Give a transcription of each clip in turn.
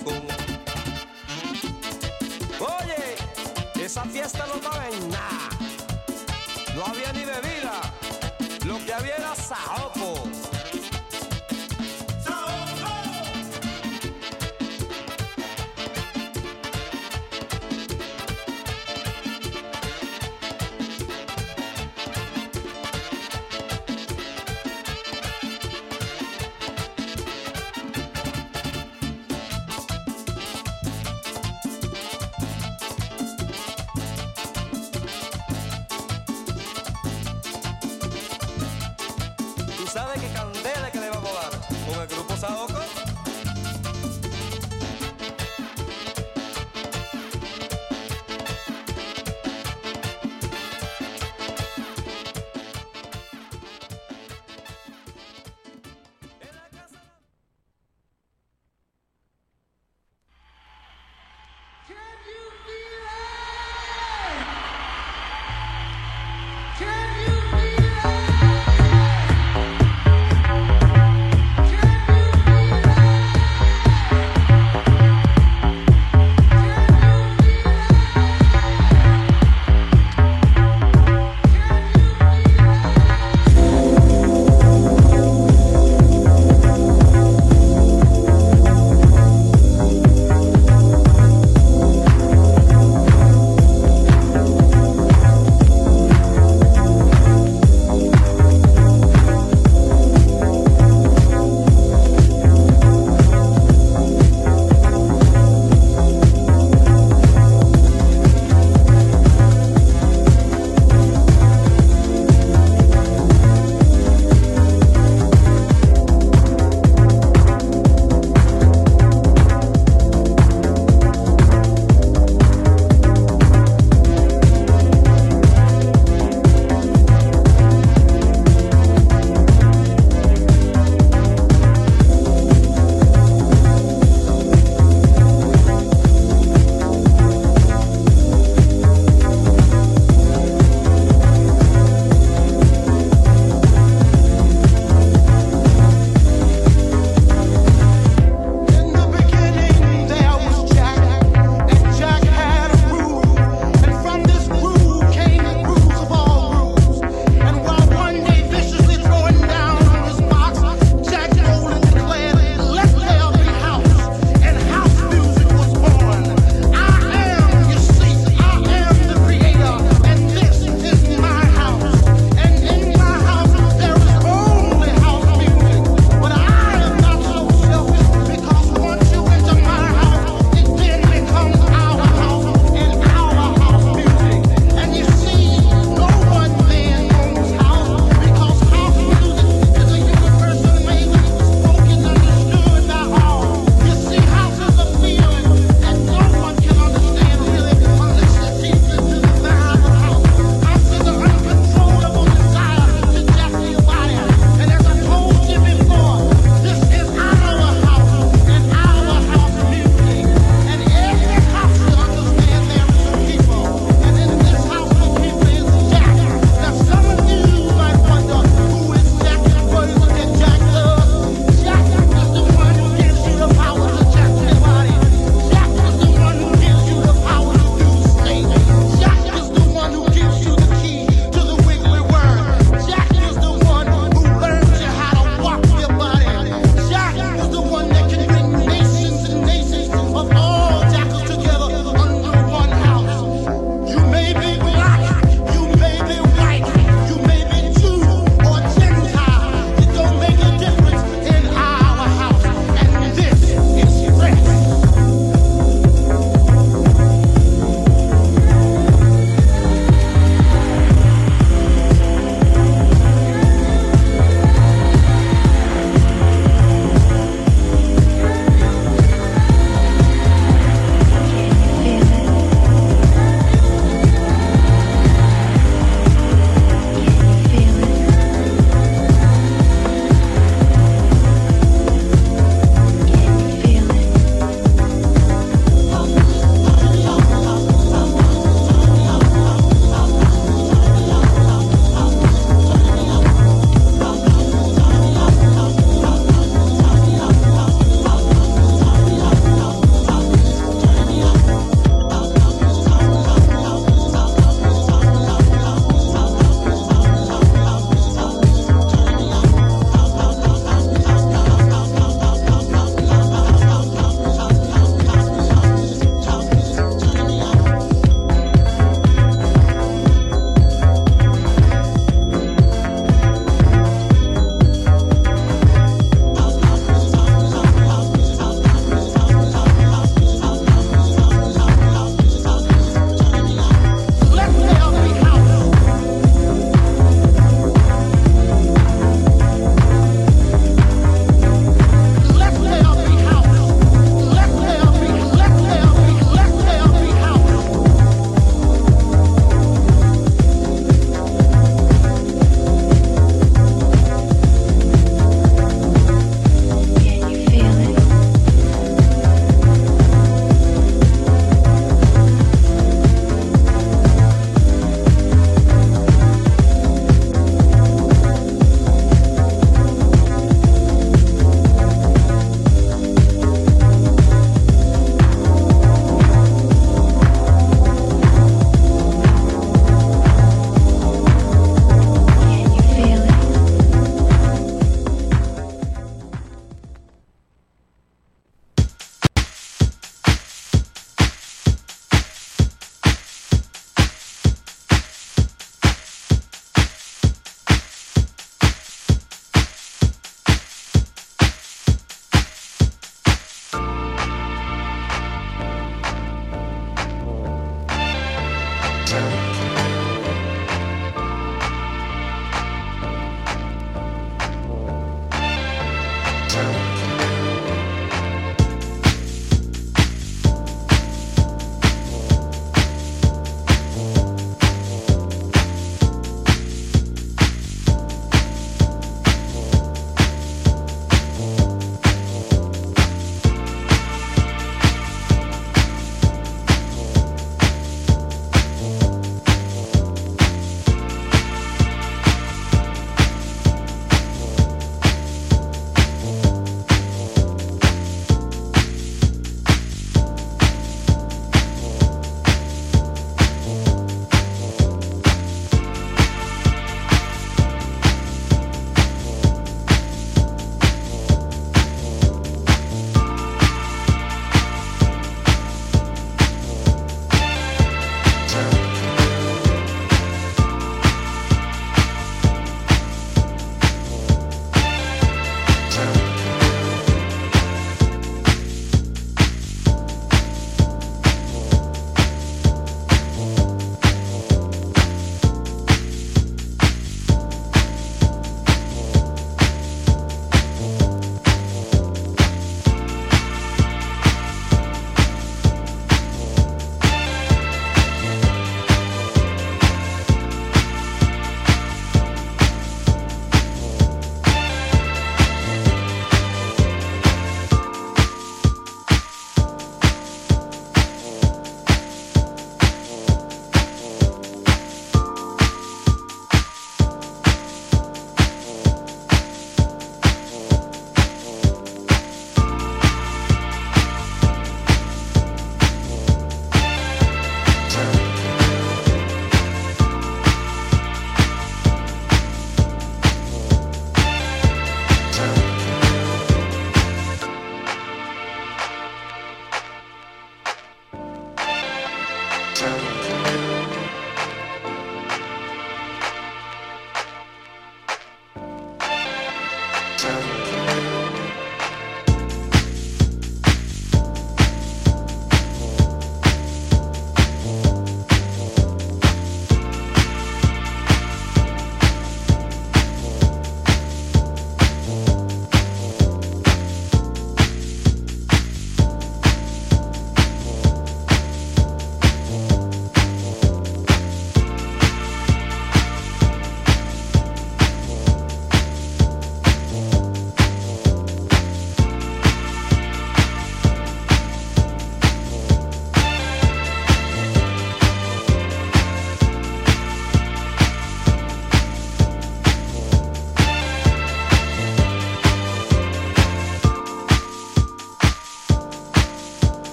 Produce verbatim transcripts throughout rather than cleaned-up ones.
Rico. Oye, esa fiesta no estaba en nada. No había ni bebida. Lo que había era saoco. ¿Sabe qué candela que le vamos a dar con el grupo Saoco?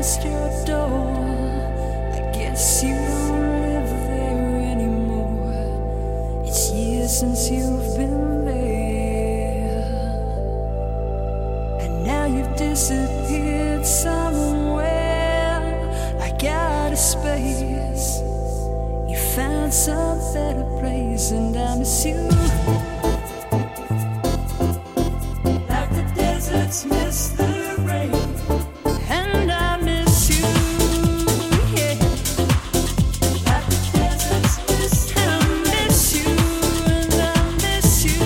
past your door. I guess you don't live there anymore. It's years since you've been there, and now you've disappeared somewhere. I got a space. You found some better place, and I miss you. Like the deserts miss the rain. And I miss you, yeah. Like the deserts miss the rain. And I miss you, and I miss you.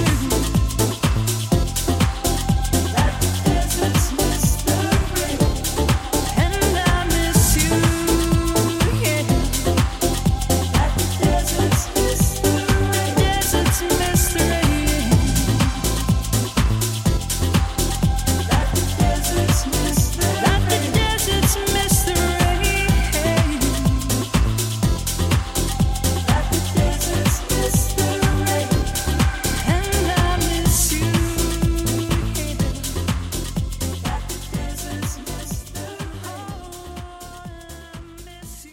Like the deserts miss the rain. And I miss you, yeah. Like the deserts miss the rain. Deserts miss the rain. Like the deserts miss the rain. Like the deserts miss the rain. Like the deserts miss the rain. And I miss you, yeah. Like the deserts miss the rain. Miss you.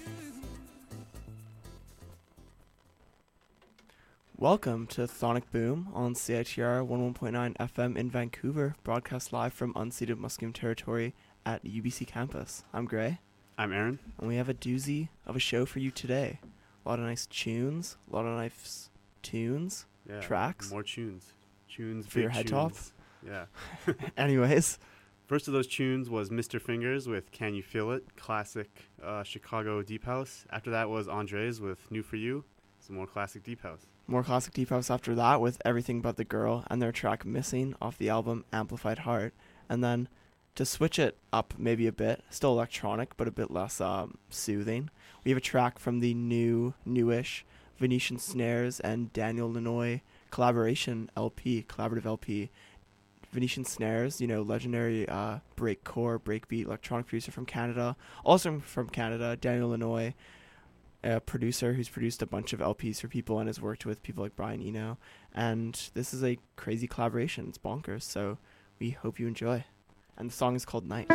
Welcome to Sonic Boom on C I T R one oh one point nine F M in Vancouver, broadcast live from unceded Musqueam territory at U B C campus. I'm Gray, I'm Aaron. and we have a doozy of a show for you today. A lot of nice tunes, a lot of nice tunes. Yeah. Tracks? More tunes. Tunes For your big head top? tunes. Yeah. Anyways, First of those tunes was Mister Fingers with Can You Feel It? Classic uh, Chicago Deep House. After that was Andres with New For You. Some more classic Deep House. more classic deep house after that with Everything But the Girl and their track Missing off the album Amplified Heart. And then to switch it up maybe a bit, still electronic but a bit less um, soothing, we have a track from the new, newish Venetian Snares and Daniel Lanois collaboration L P, collaborative L P. Venetian Snares, you know, legendary uh, breakcore, breakbeat electronic producer from Canada. Also from Canada, Daniel Lanois, a producer who's produced a bunch of L Ps for people and has worked with people like Brian Eno. And this is a crazy collaboration. It's bonkers. So we hope you enjoy. And the song is called Night.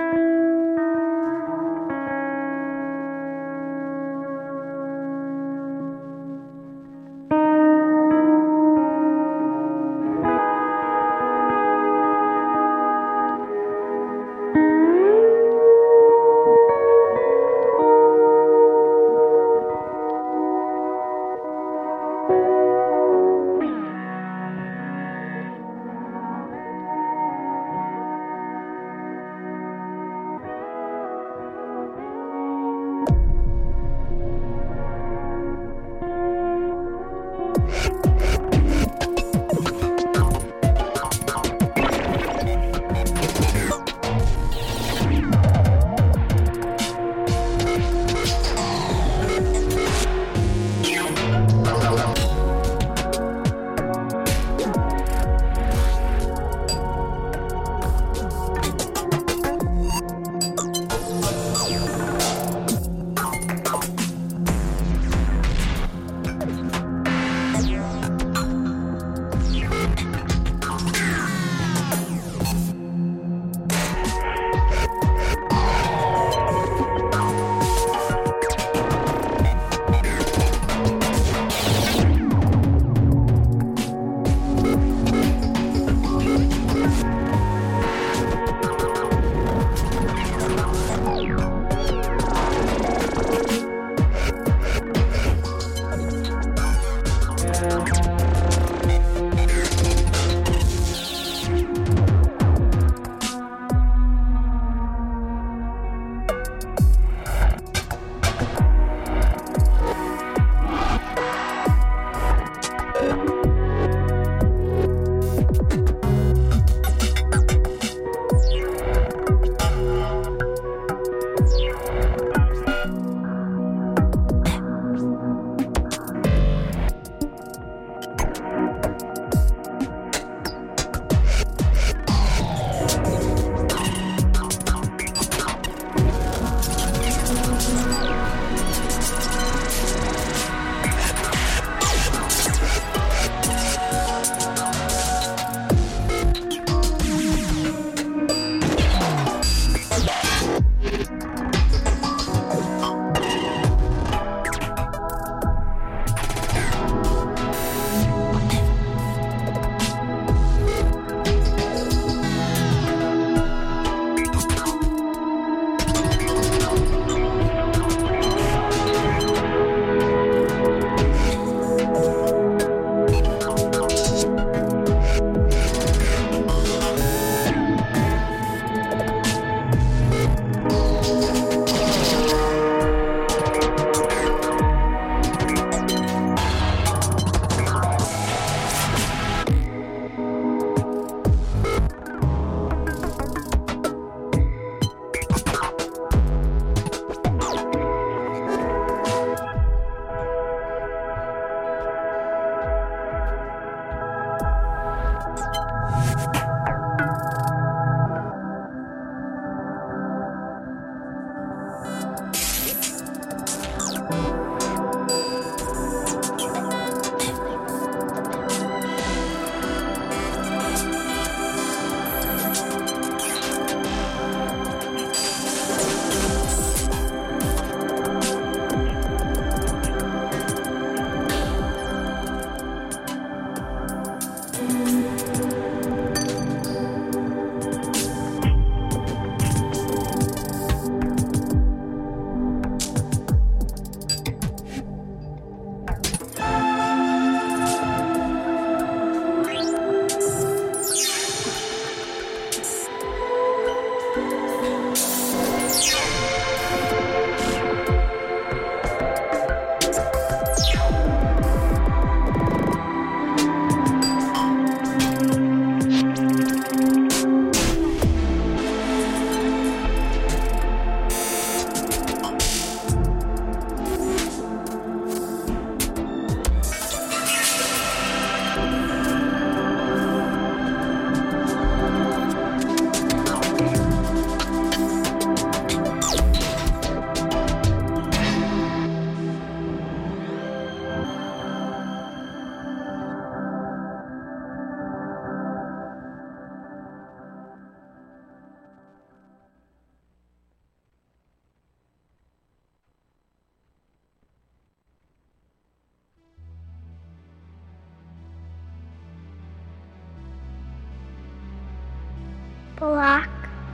black,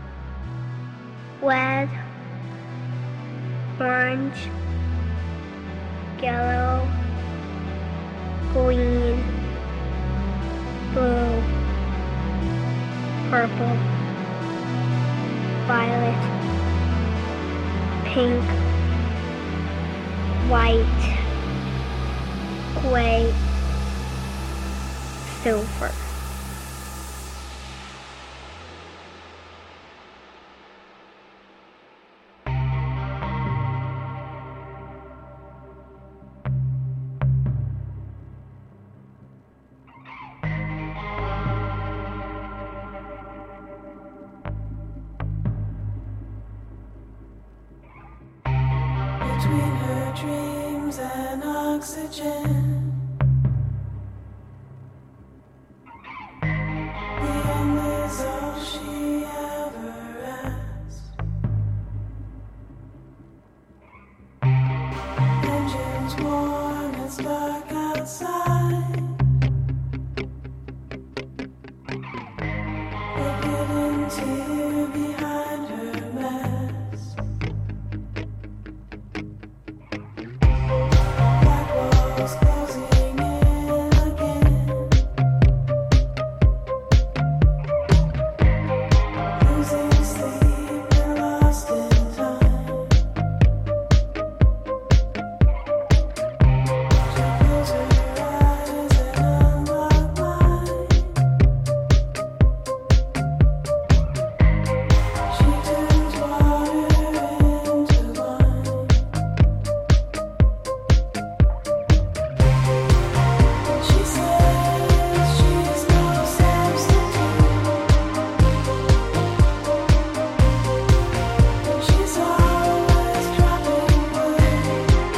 red, orange, yellow, green, blue, purple, violet, pink, white, gray, silver. Between her dreams and oxygen, the end is all she ever asked. Engines warm, it's dark outside. A hidden tear behind her mask. Black walls closing in again. Losing sleep and lost in time. She closes her eyes and unlock mine. She turns water into wine. She says she's no substitute. She's always dropping by.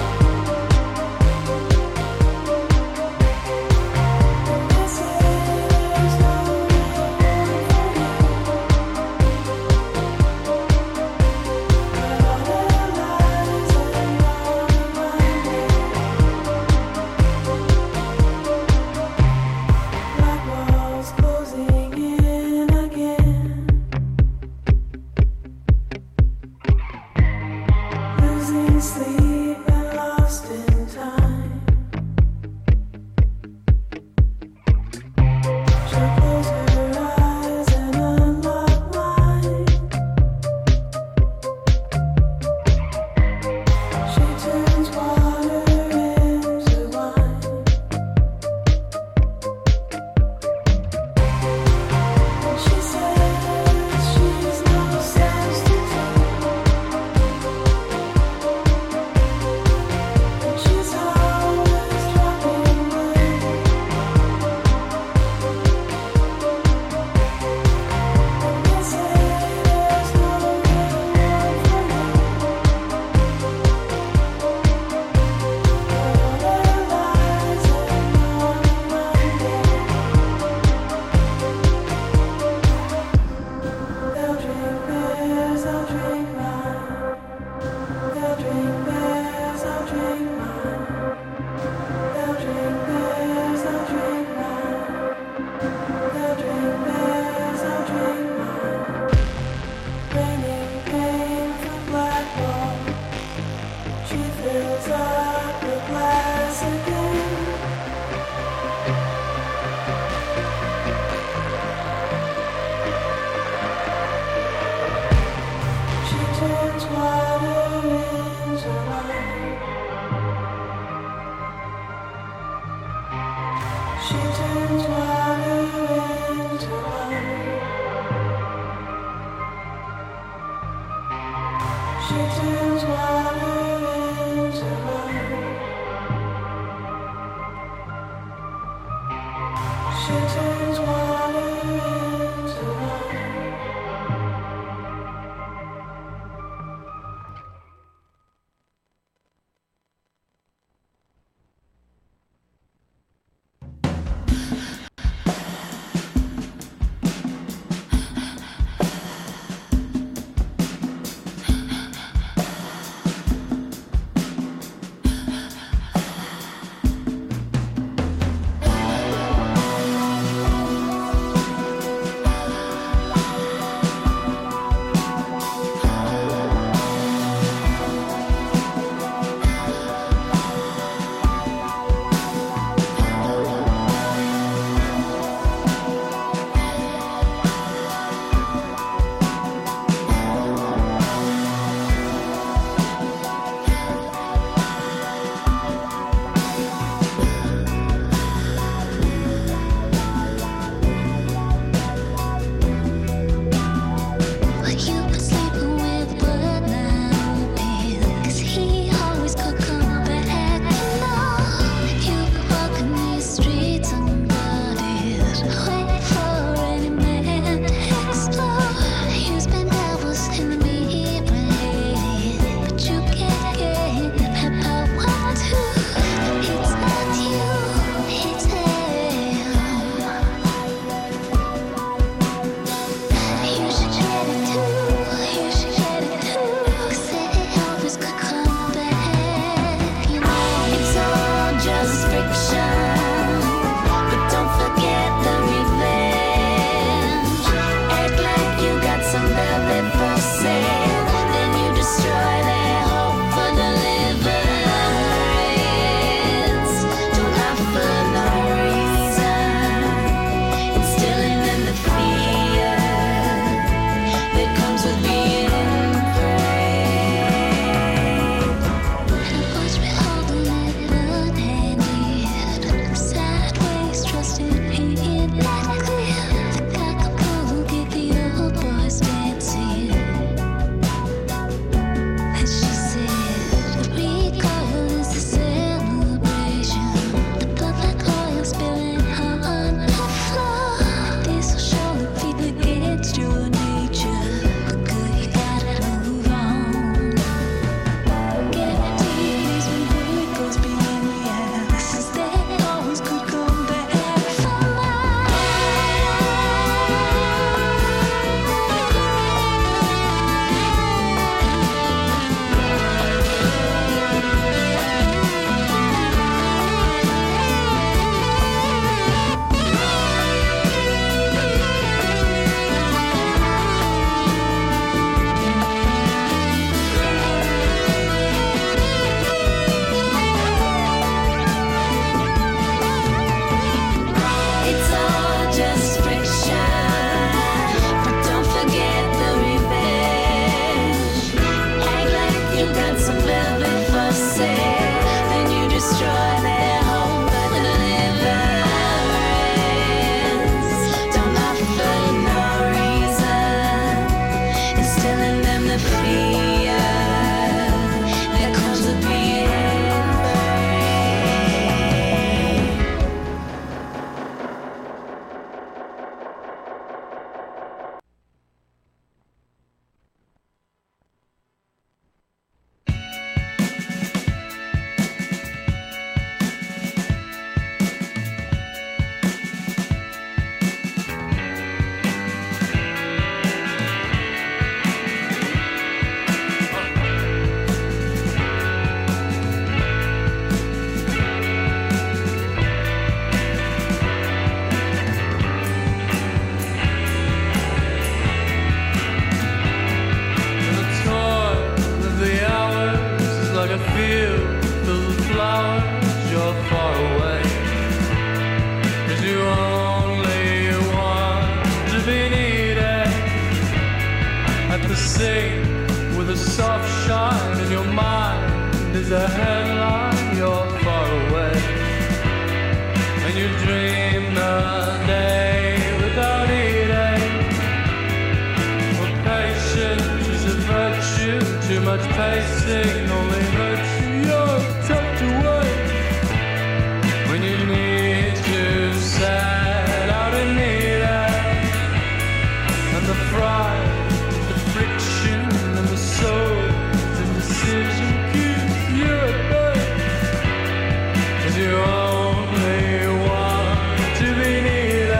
And they say there's no reward for you. But all their lies and wrong minded. Black walls closing in again. Losing sleep and lost in time. She'll close her eyes and unlock mine. She turns water into wine. And she says she's no substitute. And she's always dropping by. And they say there's no reward for you. But all their lies and wrong minded. They'll drink theirs, I'll drink mine. They'll drink theirs, I'll drink mine. They'll drink theirs, I'll drink mine. They'll drink theirs, I'll drink mine. Raining pain from black wall. She fills up the glass again. She turns water into wine. She turns water into wine. She turns water into wine. She turns water into wine. field full of flowers, you're far away. 'Cause you only want to be needed at the sink with a soft shine in your mind. Is a headline, you're far away. And you dream the day without eating. Well, patience is a virtue. Too much pacing only hurts you. You're tucked away when you need to set out and need it. And the fright, the friction, and the soul, the decision keep you at bay. 'Cause you only want to be needed.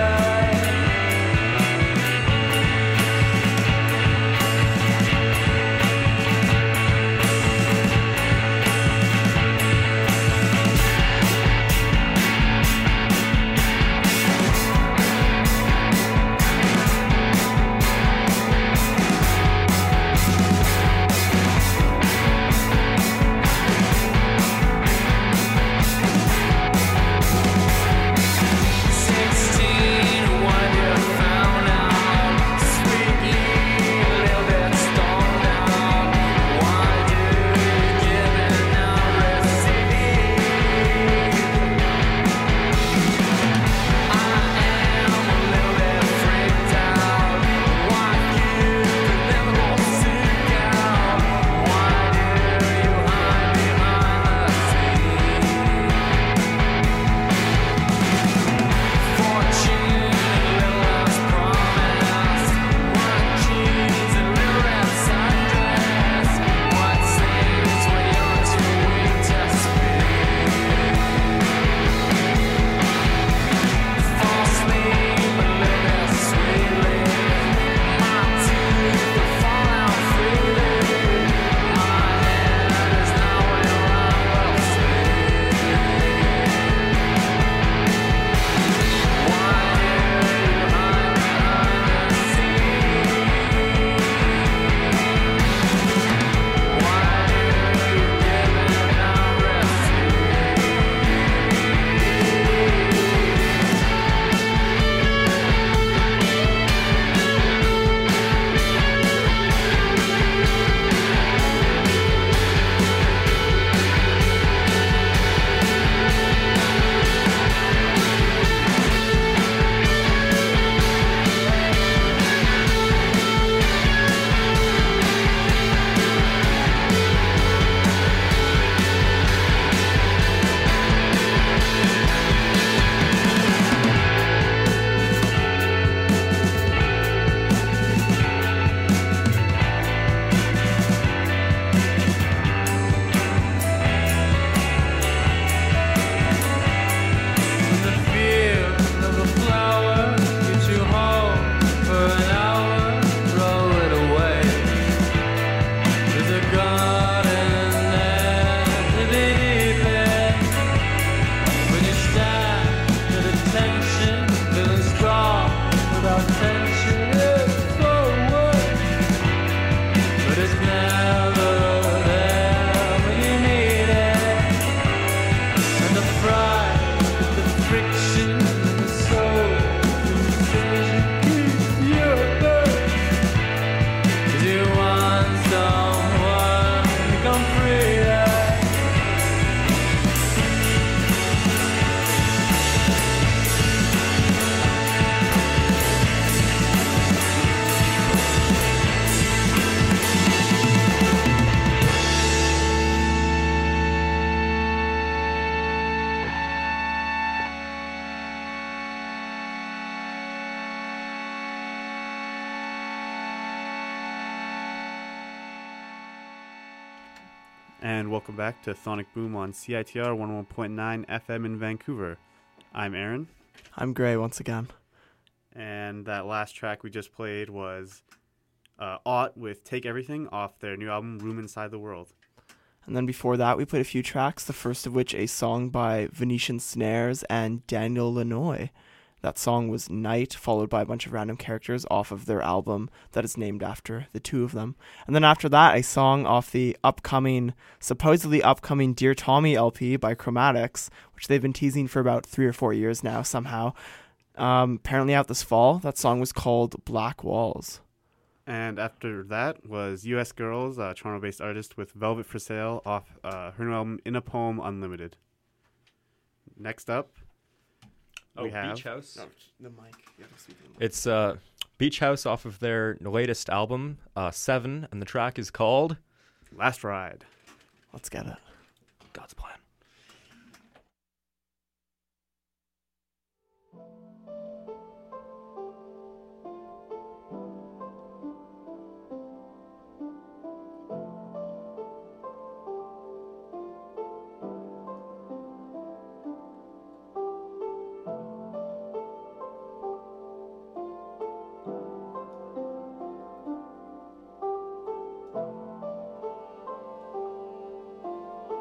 And welcome back to Sonic Boom on C I T R one oh one point nine F M in Vancouver. I'm Aaron. I'm Gray once again. And that last track we just played was uh, Ought with Take Everything off their new album, Room Inside the World. And then before that, we played a few tracks, the first of which a song by Venetian Snares and Daniel Lanois. That song was Night, followed by a bunch of random characters off of their album that is named after the two of them. And then after that, a song off the upcoming, supposedly upcoming Dear Tommy L P by Chromatics, which they've been teasing for about three or four years now somehow. Um, apparently out this fall. That song was called Black Walls. And after that was U S Girls, a Toronto-based artist with Velvet for Sale off uh, her new album In a Poem Unlimited. Next up, Oh, we have Beach House. The mic. You have to speak in the mic. It's uh, Beach House off of their latest album, uh, Seven, and the track is called Last Ride. Let's get it. God's Plan. Thank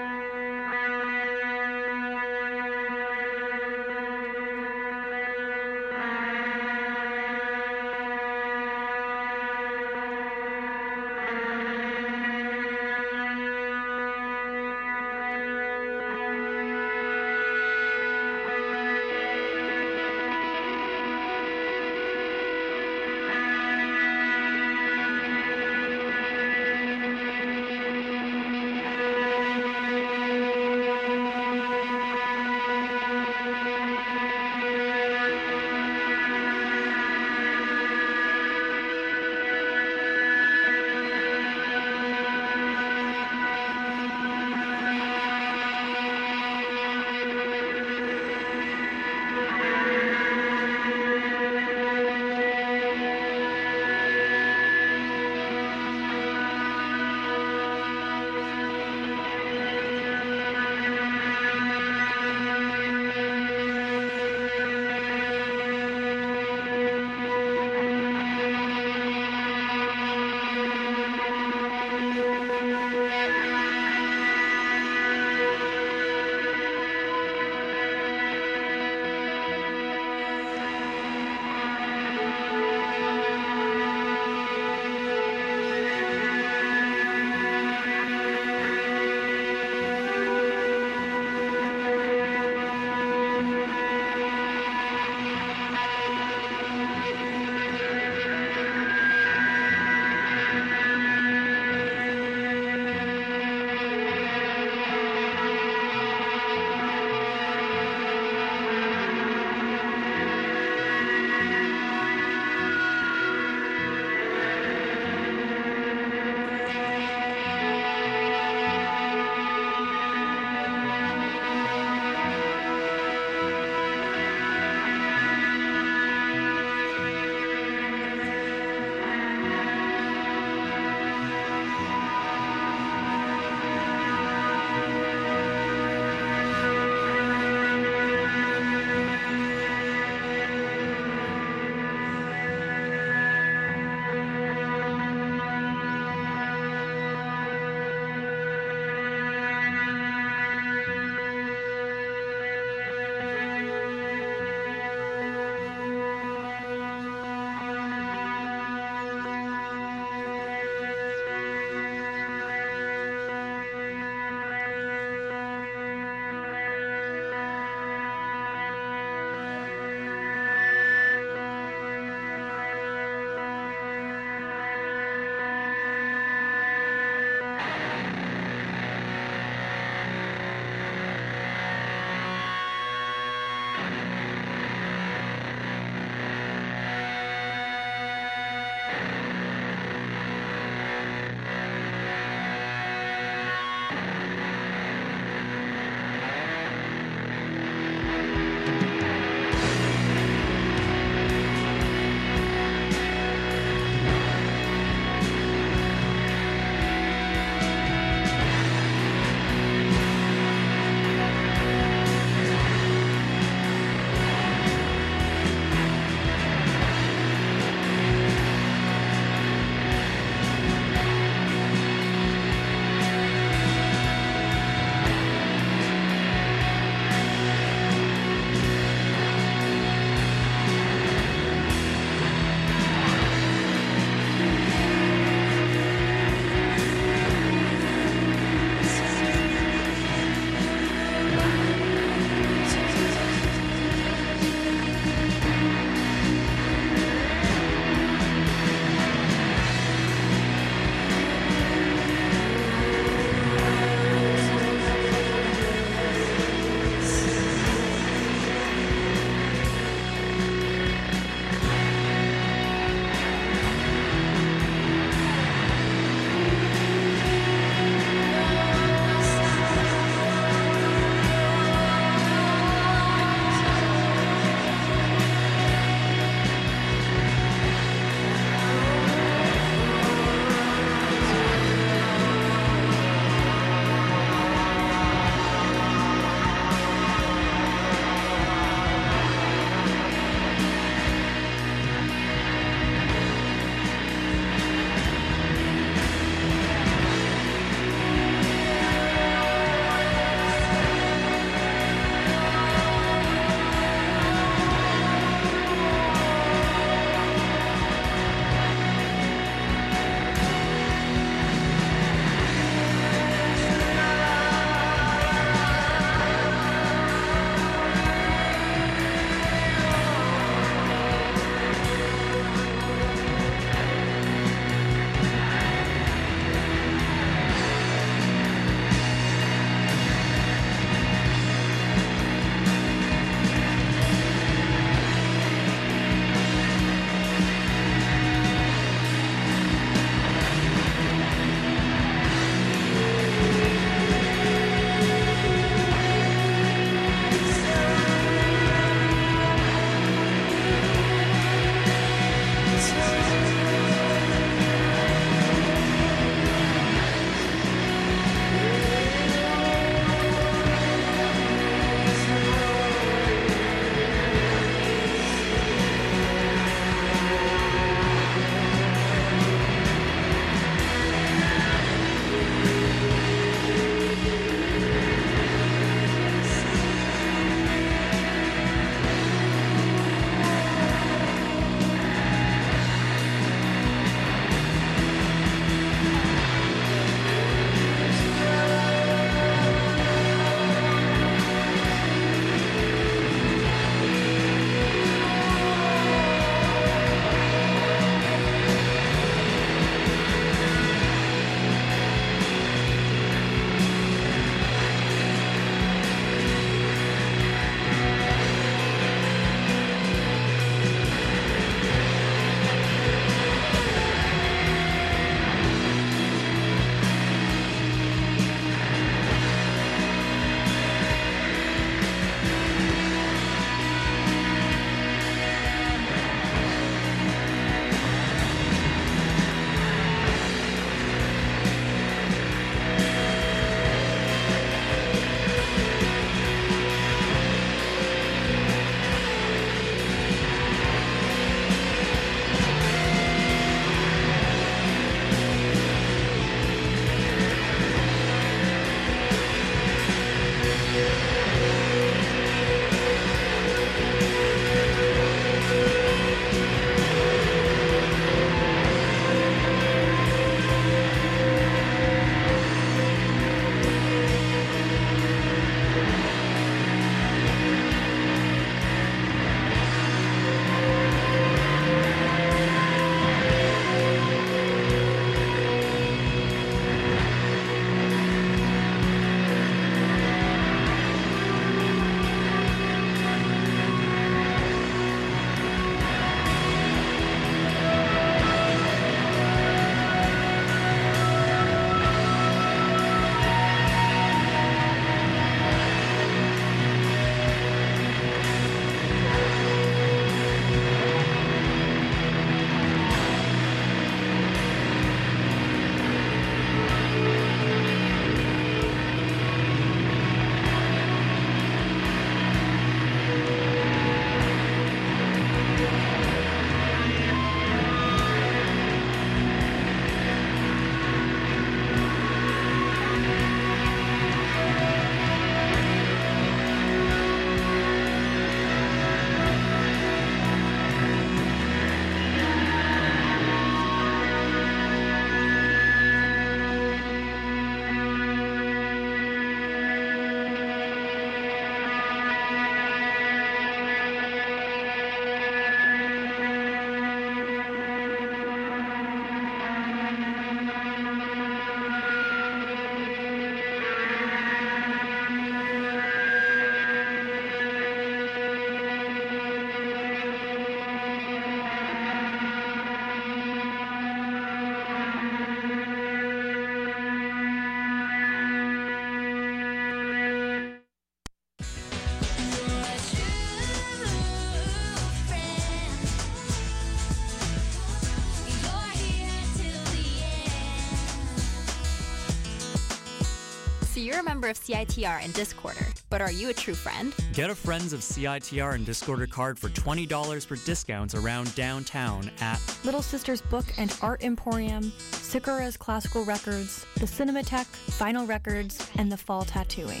You're a member of C I T R and Discorder, but are you a true friend? Get a Friends of C I T R and Discorder card for twenty dollars for discounts around downtown at Little Sisters Book and Art Emporium, Sakura's Classical Records, the Cinematheque, Vinyl Records, and the Fall Tattooing.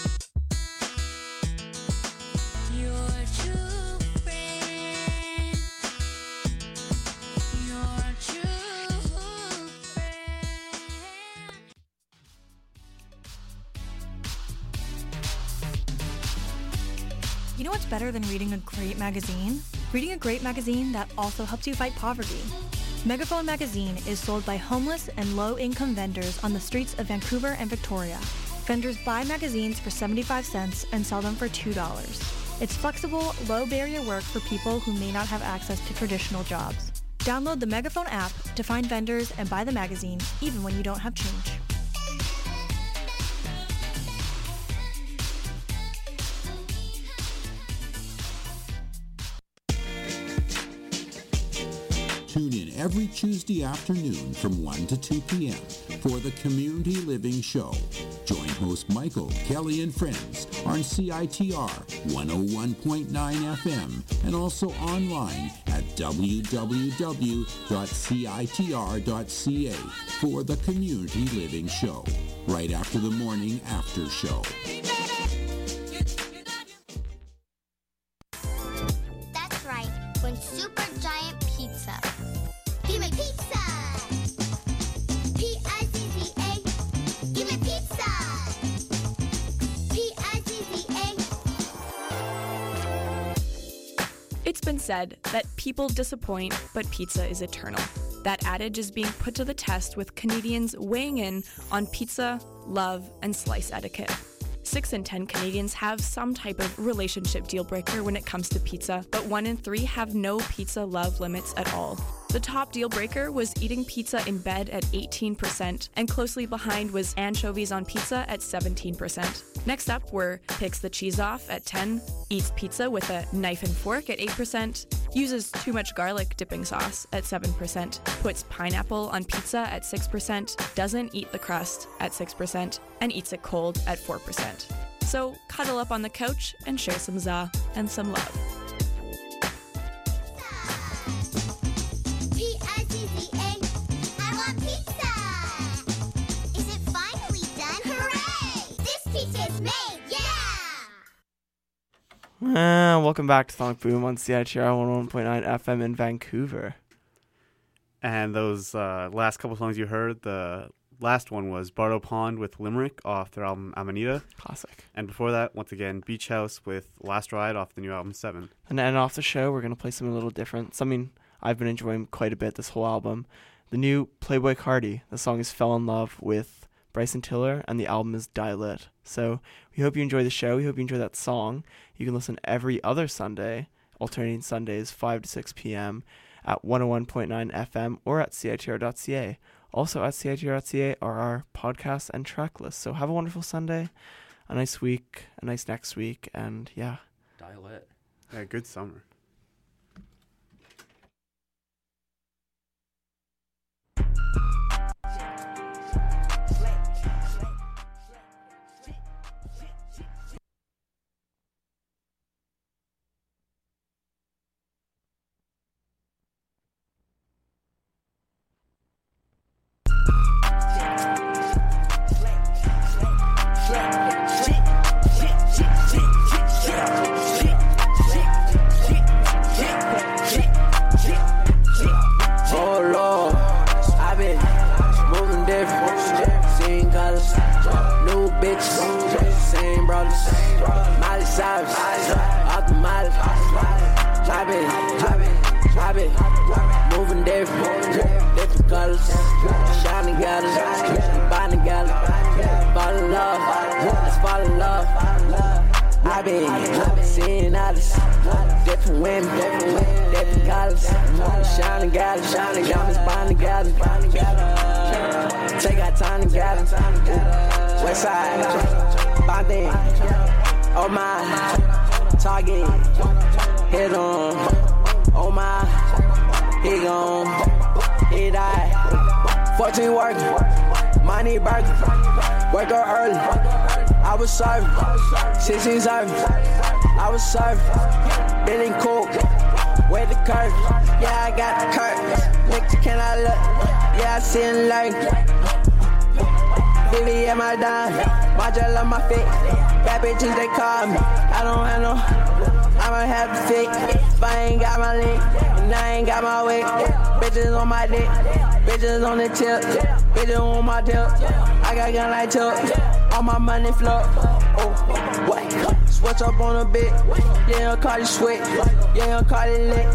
You know what's better than reading a great magazine? Reading a great magazine that also helps you fight poverty. Megaphone Magazine is sold by homeless and low-income vendors on the streets of Vancouver and Victoria. Vendors buy magazines for seventy-five cents and sell them for two dollars. It's flexible, low-barrier work for people who may not have access to traditional jobs. Download the Megaphone app to find vendors and buy the magazine, even when you don't have change. Tune in every Tuesday afternoon from one to two p.m. for the Community Living Show. Join host Michael, Kelly, and friends on C I T R one oh one point nine F M and also online at w w w dot c i t r dot c a for the Community Living Show, right after the morning after show. That's right, when Super Giant Pizza. Give me pizza! P I Z Z A. Give me pizza! P I Z Z A. It's been said that people disappoint, but pizza is eternal. That adage is being put to the test with Canadians weighing in on pizza, love, and slice etiquette. Six in ten Canadians have some type of relationship deal breaker when it comes to pizza, but one in three have no pizza love limits at all. The top deal breaker was eating pizza in bed at eighteen percent, and closely behind was anchovies on pizza at seventeen percent. Next up were picks the cheese off at ten, eats pizza with a knife and fork at eight percent, uses too much garlic dipping sauce at seven percent, puts pineapple on pizza at six percent, doesn't eat the crust at six percent, and eats it cold at four percent. So cuddle up on the couch and share some za and some love. P I Z Z A. I want pizza! Is it finally done? Hooray! This pizza is made, yeah! Uh, welcome back to Sonic Boom on C I T R one oh one point nine F M in Vancouver. And those uh, last couple songs you heard, the last one was Bardo Pond with Limerick off their album Amanita. Classic. And before that, once again, Beach House with Last Ride off the new album Seven. And to end off the show, we're going to play something a little different. Something I've been enjoying quite a bit this whole album. The new Playboy Cardi. The song is Fell in Love with Bryson Tiller, and the album is Die Lit. So we hope you enjoy the show. We hope you enjoy that song. You can listen every other Sunday, alternating Sundays, five to six p.m. at one oh one point nine F M or at C I T R dot C A. Also at C I T R dot C A are our podcasts and track lists. So have a wonderful Sunday, a nice week, a nice next week, and yeah. Die Lit. Yeah, good summer. Wake up early, I was serving. sixteen serving, I was serving. Billy Cook, where the curve. Yeah, I got the curve. Next can I look? Yeah, I see it like. Billy at my dime, my gel on my feet. Bad bitches, they call me. I don't have no, I'ma have to fit. If I ain't got my link, and I ain't got my weight. Bitches on my dick, bitches on the tip. Bitches on my tip. I got gun like tip. All my money flow. Oh, what? Switch up on a bit. Yeah, I'll call it sweat. Yeah, I'll call it lit.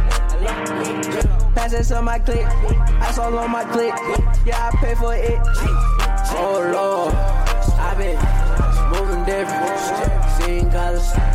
Pass this on my click. Ice all on my click. Yeah, I pay for it. Oh Lord, I been moving different, seeing colors.